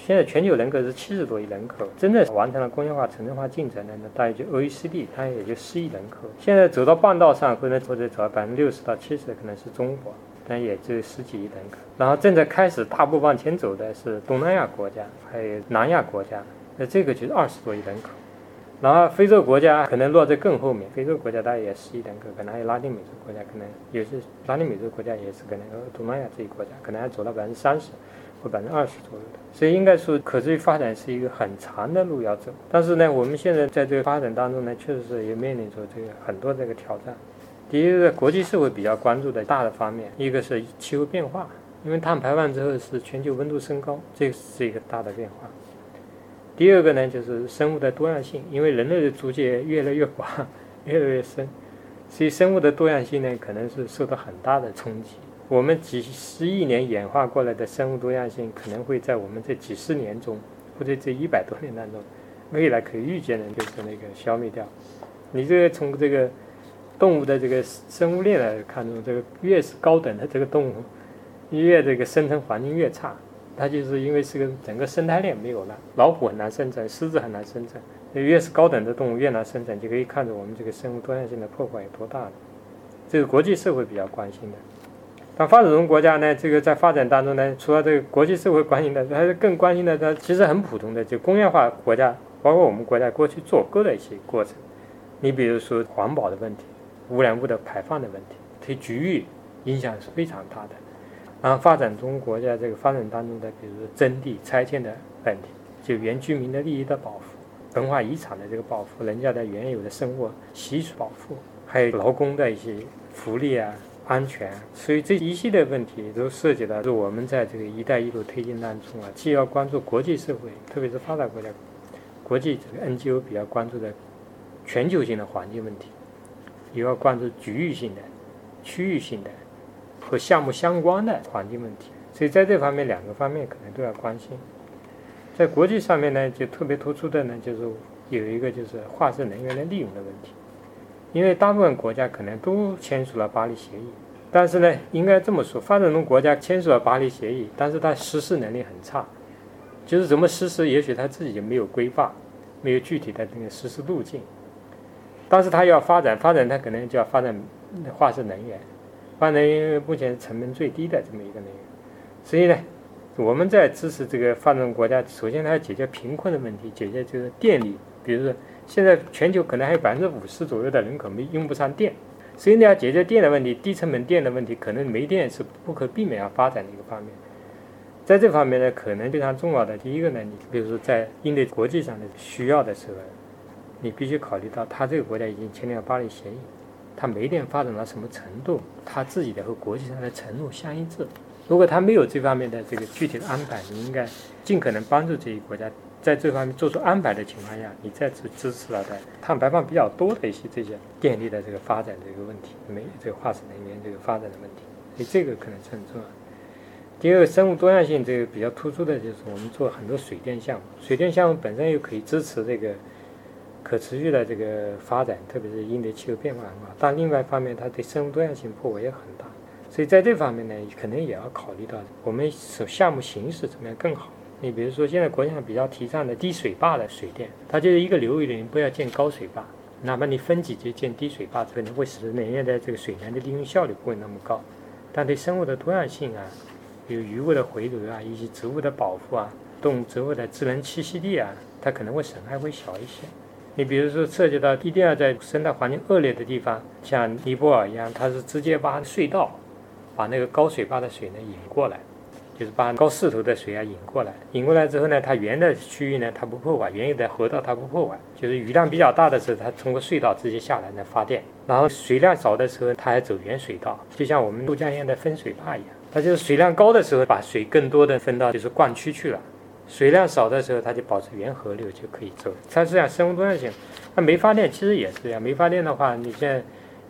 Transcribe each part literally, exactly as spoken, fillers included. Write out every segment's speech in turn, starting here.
现在全球人口是七十多亿人口，真正完成了工业化、城镇化进程的呢，大约就 O E C D， 它也就十亿人口。现在走到半道上，或者或者走到百分之六十到七十，可能是中国，但也只有十几亿人口。然后正在开始大步往前走的是东南亚国家，还有南亚国家，那这个就是二十多亿人口。然后非洲国家可能落在更后面，非洲国家大概也十亿人口，可能还有拉丁美洲国家，可能有些拉丁美洲国家也是可能东南亚这一国家，可能还走到百分之三十或百分之二十左右的。所以应该说，可持续发展是一个很长的路要走。但是呢，我们现在在这个发展当中呢，确实是也面临着这个很多这个挑战。第一个，国际社会比较关注的大的方面，一个是气候变化，因为碳排放之后是全球温度升高，这是一个大的变化。第二个呢，就是生物的多样性，因为人类的足迹越来越广，越来越深，所以生物的多样性呢，可能是受到很大的冲击。我们几十亿年演化过来的生物多样性，可能会在我们这几十年中，或者这一百多年当中，未来可以预见的就是那个消灭掉。你这个从这个动物的这个生物链来看中，这个越是高等的这个动物，越这个生存环境越差。它就是因为是个整个生态链没有了，老虎很难生存，狮子很难生存，越是高等的动物越难生存，就可以看着我们这个生物多样性的破坏有多大了。这个国际社会比较关心的。但发展中国家呢，这个在发展当中呢，除了这个国际社会关心的，还是更关心的，它其实很普通的，就工业化国家，包括我们国家过去做过的一些过程。你比如说环保的问题，污染物的排放的问题，对局域影响是非常大的。然后发展中国家这个发展当中的，比如说征地拆迁的问题，就原居民的利益的保护，文化遗产的这个保护，人家的原有的生活习俗保护，还有劳工的一些福利啊、安全，所以这一系列问题都涉及到我们在这个“一带一路”推进当中啊，既要关注国际社会，特别是发达国家、国际这个 N G O 比较关注的全球性的环境问题，也要关注局域性的、区域性的和项目相关的环境问题，所以在这方面两个方面可能都要关心。在国际上面呢，就特别突出的呢，就是有一个就是化石能源的利用的问题。因为大部分国家可能都签署了巴黎协议，但是呢，应该这么说，发展中国家签署了巴黎协议，但是它实施能力很差，就是怎么实施，也许它自己就没有规划，没有具体的那个实施路径。但是它要发展，发展它可能就要发展化石能源。发展能源目前成本最低的这么一个能源，所以呢，我们在支持这个发展中国家，首先它要解决贫困的问题，解决这个电力，比如说现在全球可能还有百分之五十左右的人口没用不上电，所以你要解决电的问题，低成本电的问题，可能煤电是不可避免要发展的一个方面。在这方面呢，可能非常重要的第一个呢，你比如说在应对国际上的需要的时候，你必须考虑到它这个国家已经签订了巴黎协议。它煤电发展到什么程度，它自己的和国际上的承诺相一致。如果它没有这方面的这个具体的安排，你应该尽可能帮助这些国家在这方面做出安排的情况下，你再次支持了的碳排放比较多的一些这些电力的这个发展这个问题，煤这个化石能源这个发展的问题，所以这个可能是很重要。第二个，生物多样性这个比较突出的就是我们做很多水电项目，水电项目本身又可以支持这个可持续的这个发展，特别是应对气候变化啊，但另外一方面，它对生物多样性破坏也很大，所以在这方面呢，可能也要考虑到我们项目形式怎么样更好。你比如说，现在国际上比较提倡的低水坝的水电，它就是一个流域里不要建高水坝，哪怕你分几级建低水坝，可能会使能源的这个水源的利用效率不会那么高，但对生物的多样性啊，有鱼物的回流啊，以及植物的保护啊，动物植物的自然栖息地啊，它可能会损害会小一些。你比如说涉及到一定要在生态环境恶劣的地方，像尼泊尔一样，它是直接挖隧道，把那个高水坝的水呢引过来，就是把高势头的水啊引过来。引过来之后呢，它原的区域呢它不破坏，原有的河道它不破坏，就是雨量比较大的时候，它通过隧道直接下来呢发电。然后水量少的时候，它还走原水道，就像我们都江堰的分水坝一样。它就是水量高的时候，把水更多的分到就是灌区去了。水量少的时候，它就保持原河流就可以走。它是讲生物多样性，那煤发电其实也是这样。煤发电的话，你现在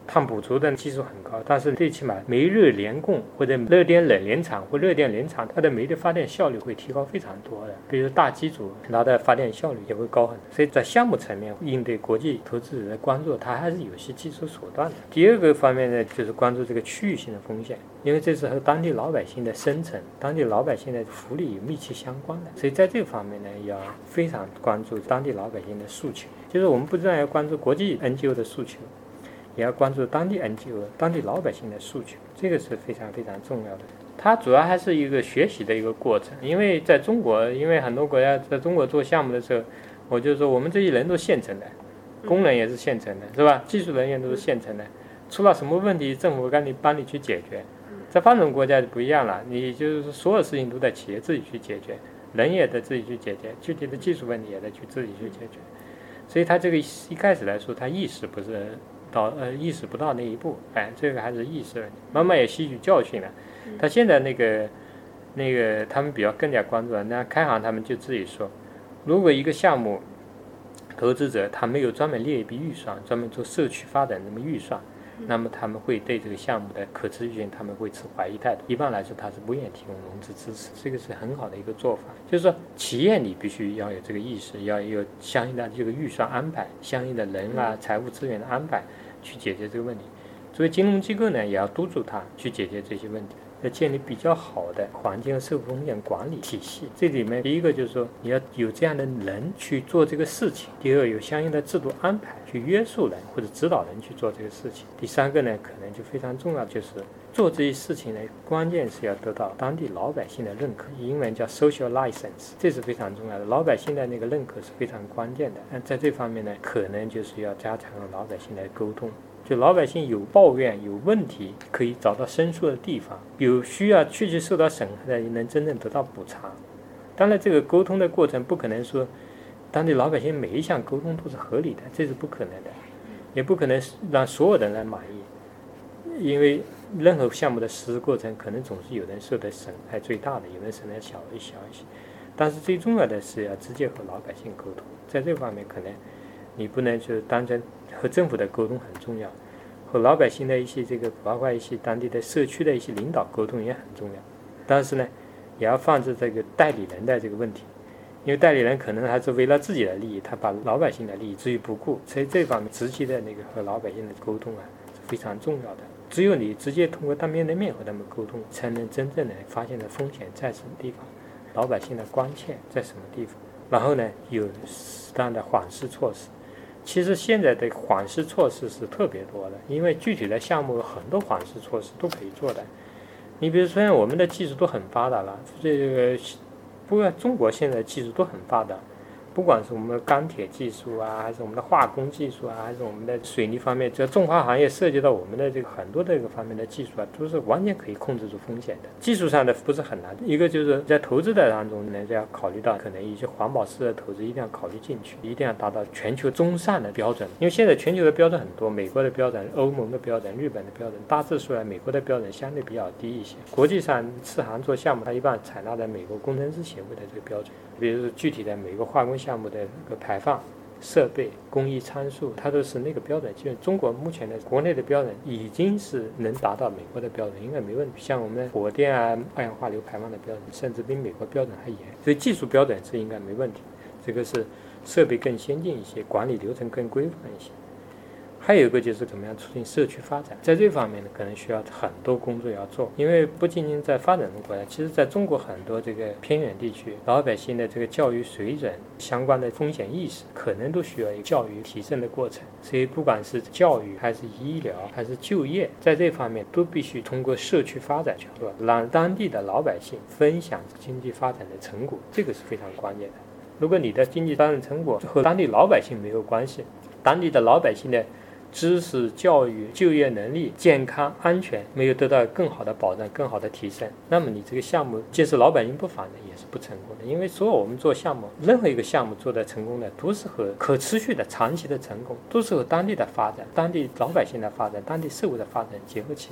碳捕捉的技术很高，但是最起码煤热联供或者热电冷联厂或热电联厂，它的煤的发电效率会提高非常多的。比如大机组，它的发电效率也会高很多。所以在项目层面应对国际投资者的关注，它还是有些技术手段的。第二个方面呢，就是关注这个区域性的风险，因为这是和当地老百姓的生存、当地老百姓的福利有密切相关的。所以在这方面呢，要非常关注当地老百姓的诉求，就是我们不但要关注国际 N G O 的诉求，也要关注当地 N G O 当地老百姓的诉求，这个是非常非常重要的。它主要还是一个学习的一个过程，因为在中国，因为很多国家在中国做项目的时候，我就说我们这些人都现成的，工人也是现成的，是吧？技术人员都是现成的，出了什么问题，政府赶紧帮你去解决。在发展中国家就不一样了，你就是所有事情都在企业自己去解决，人也得自己去解决，具体的技术问题也得去自己去解决。所以他这个一开始来说，他意识不是到呃意识不到那一步，哎，这个还是意识问题。慢慢也吸取教训了。他现在那个那个他们比较更加关注了。那开行他们就自己说，如果一个项目投资者他没有专门列一笔预算，专门做社区发展这么预算，那么他们会对这个项目的可持续性他们会持怀疑态度。一般来说，他是不愿意提供融资支持，这个是很好的一个做法。就是说，企业你必须要有这个意识，要有相应的这个预算安排，相应的人啊、财务资源的安排，去解决这个问题。作为金融机构呢，也要督促他去解决这些问题，要建立比较好的环境和社会风险管理体系。这里面第一个就是说，你要有这样的人去做这个事情；第二，有相应的制度安排去约束人或者指导人去做这个事情；第三个呢，可能就非常重要，就是做这些事情呢，关键是要得到当地老百姓的认可，英文叫 social license， 这是非常重要的。老百姓的那个认可是非常关键的。那在这方面呢，可能就是要加强和老百姓的沟通。就老百姓有抱怨有问题，可以找到申诉的地方，有需要确切受到审核的，也能真正得到补偿。当然，这个沟通的过程不可能说当地老百姓每一项沟通都是合理的，这是不可能的，也不可能让所有人来满意，因为任何项目的实施过程，可能总是有人受的损害最大的，有人损害小一小一些。但是最重要的是要直接和老百姓沟通，在这方面可能你不能就当真和政府的沟通很重要，和老百姓的一些这个包括一些当地的社区的一些领导沟通也很重要。但是呢，也要放置这个代理人的这个问题，因为代理人可能还是为了自己的利益，他把老百姓的利益置于不顾，所以这方面直接的那个和老百姓的沟通啊是非常重要的。只有你直接通过当面的面和他们沟通，才能真正的发现的风险在什么地方，老百姓的关切在什么地方，然后呢有适当的缓释措施。其实现在的缓释措施是特别多的，因为具体的项目有很多缓释措施都可以做的。你比如说，我们的技术都很发达了，这个不过中国现在技术都很发达，不管是我们的钢铁技术啊，还是我们的化工技术啊，还是我们的水泥方面，只要重化行业涉及到我们的这个很多这个方面的技术啊，都是完全可以控制住风险的。技术上的不是很难，一个就是在投资的当中呢，就要考虑到可能一些环保式的投资一定要考虑进去，一定要达到全球中上的标准。因为现在全球的标准很多，美国的标准、欧盟的标准、日本的标准，大致出来美国的标准相对比较低一些。国际上次行做项目，它一般采纳的美国工程师协会的这个标准，比如说具体的美国化工项目的这个排放设备工艺参数，它都是那个标准。就是中国目前的国内的标准已经是能达到美国的标准，应该没问题。像我们的火电啊、二氧化硫排放的标准，甚至比美国标准还严，所以技术标准是应该没问题。这个是设备更先进一些，管理流程更规范一些。还有一个就是怎么样促进社区发展，在这方面呢，可能需要很多工作要做。因为不仅仅在发展中国家，其实在中国很多这个偏远地区，老百姓的这个教育水准、相关的风险意识，可能都需要一个教育提升的过程。所以不管是教育还是医疗还是就业，在这方面都必须通过社区发展角度，让当地的老百姓分享经济发展的成果，这个是非常关键的。如果你的经济发展成果和当地老百姓没有关系，当地的老百姓的知识、教育、就业能力、健康、安全没有得到更好的保障、更好的提升，那么你这个项目即使老百姓不反对也是不成功的。因为所有我们做项目，任何一个项目做的成功的，都是和可持续的、长期的成功，都是和当地的发展、当地老百姓的发展、当地社会的发展结合起来的。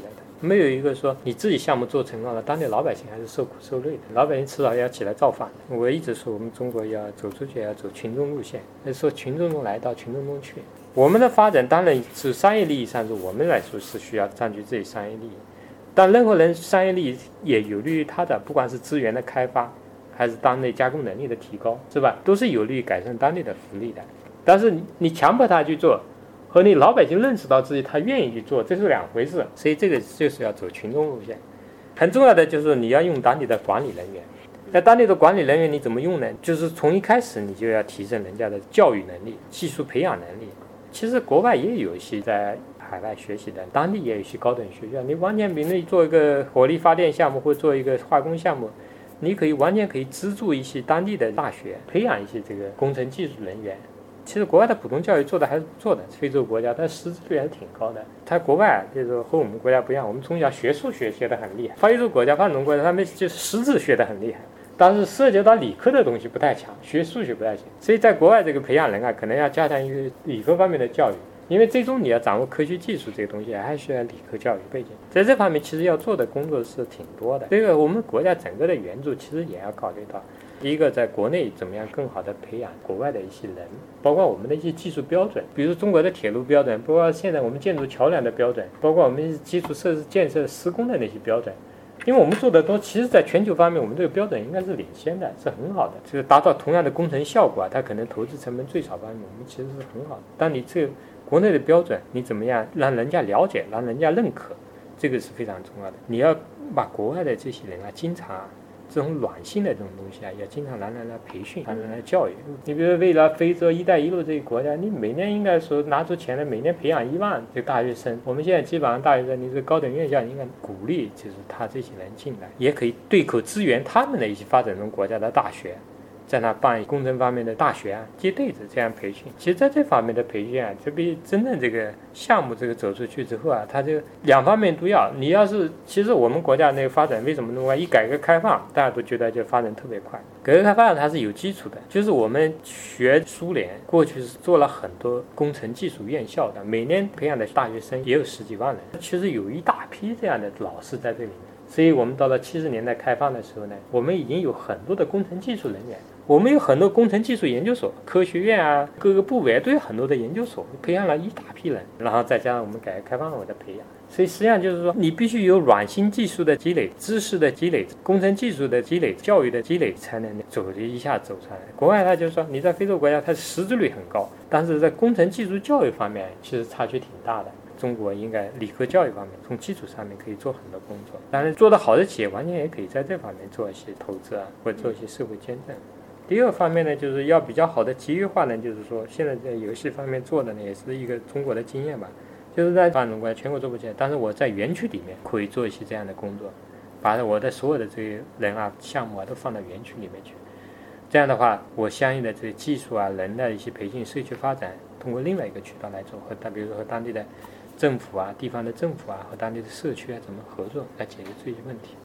没有一个说你自己项目做成功了，当地老百姓还是受苦受累的，老百姓迟早要起来造反的。我一直说我们中国要走出去，要走群众路线，说群众中来到群众中去。我们的发展当然是商业利益上，是我们来说是需要占据自己商业利益，但任何人商业利益也有利于他的，不管是资源的开发还是当地加工能力的提高，是吧？都是有利于改善当地的福利的。但是你强迫他去做，和你老百姓认识到自己他愿意去做，这是两回事。所以这个就是要走群众路线。很重要的就是你要用当地的管理人员。那当地的管理人员你怎么用呢？就是从一开始你就要提升人家的教育能力、技术培养能力。其实国外也有一些在海外学习的，当地也有一些高等学校。你完全比如你做一个火力发电项目或做一个化工项目，你可以完全可以资助一些当地的大学，培养一些这个工程技术人员。其实国外的普通教育做的还是不错的，非洲国家它识字率还是挺高的。它国外就是和我们国家不一样，我们从小学数学学得很厉害，非洲国家、发展中国家他们就识字学得很厉害，但是涉及到理科的东西不太强，学数学不太强。所以在国外这个培养人啊，可能要加强一个理科方面的教育，因为最终你要掌握科学技术这个东西，还需要理科教育背景。在这方面其实要做的工作是挺多的。这个我们国家整个的援助其实也要考虑到，一个在国内怎么样更好的培养国外的一些人，包括我们的一些技术标准，比如中国的铁路标准，包括现在我们建筑桥梁的标准，包括我们基础设施建设施工的那些标准。因为我们做的多，其实在全球方面我们这个标准应该是领先的，是很好的，就是达到同样的工程效果啊，它可能投资成本最少方面我们其实是很好的。但你这个国内的标准你怎么样让人家了解，让人家认可，这个是非常重要的。你要把国外的这些人啊，经常啊这种软性的这种东西啊，要经常拿来来培训，拿来来教育。你比如为了非洲一带一路这个国家，你每年应该说拿出钱来，每年培养一万这个大学生。我们现在基本上大学生，你这高等院校应该鼓励，就是他这些人进来，也可以对口支援他们的一些发展中国家的大学，在那办工程方面的大学啊，接对子这样培训。其实在这方面的培训啊，就比真正这个项目这个走出去之后啊，它这个两方面都要。你要是其实我们国家那个发展为什么那么快？一改革开放，大家都觉得就发展特别快。改革开放它是有基础的，就是我们学苏联过去是做了很多工程技术院校的，每年培养的大学生也有十几万人，其实有一大批这样的老师在这里面。所以我们到了七十年代开放的时候呢，我们已经有很多的工程技术人员，我们有很多工程技术研究所、科学院啊，各个部委都有很多的研究所，培养了一大批人，然后再加上我们改革开放后的培养。所以实际上就是说，你必须有软性技术的积累、知识的积累、工程技术的积累、教育的积累，才能走这一下走出来。国外他就是说，你在非洲国家，它识字率很高，但是在工程技术教育方面，其实差距挺大的。中国应该理科教育方面，从基础上面可以做很多工作。当然，做得好的企业完全也可以在这方面做一些投资啊，或者做一些社会捐赠。第二方面呢，就是要比较好的集约化呢，就是说现在在游戏方面做的呢，也是一个中国的经验吧。就是在发展中国家全国做不起来，但是我在园区里面可以做一些这样的工作，把我的所有的这些人啊、项目啊都放到园区里面去。这样的话，我相应的这些技术啊、人的一些培训、社区发展，通过另外一个渠道来做，和他比如说和当地的政府啊、地方的政府啊和当地的社区啊怎么合作来解决这些问题。